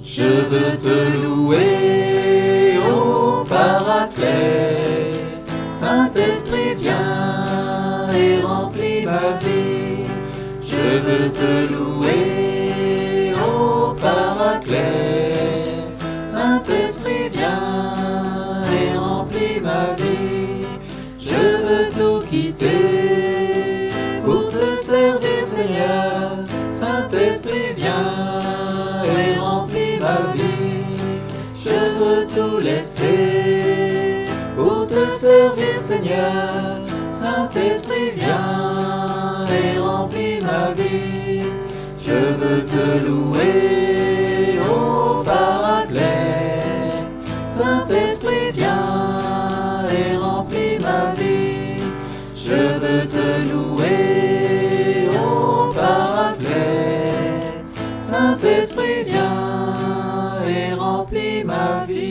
Je veux te louer, ô Paraclet. Saint-Esprit, viens et remplis ma vie. Je veux te louer, ô Paraclet. Saint-Esprit, viens et remplis ma vie. Je veux tout quitter pour te servir, Seigneur. Saint-Esprit, viens et remplis ma vie. Je veux tout laisser pour te servir, Seigneur. Saint-Esprit, viens et remplis ma vie. Je veux te louer, ô Paraclet. Saint-Esprit, viens et remplis ma vie. Je veux te louer, ô Paraclet. Saint-Esprit, viens et remplis ma vie.